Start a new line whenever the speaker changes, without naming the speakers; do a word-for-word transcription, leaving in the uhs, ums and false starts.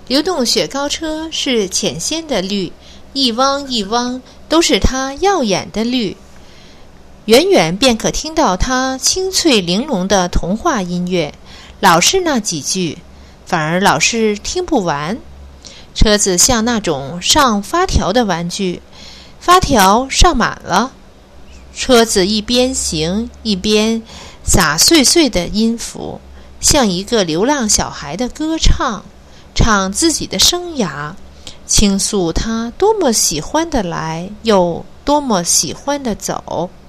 流动雪糕车是浅鲜的绿，一汪一汪都是它耀眼的绿，远远便可听到它清脆玲珑的童话音乐。老是那几句，反而老是听不完。车子像那种上发条的玩具，发条上满了，车子一边行一边撒碎碎的音符，像一个流浪小孩的歌唱，唱自己的生涯，倾诉他多么喜欢的来，又多么喜欢的走。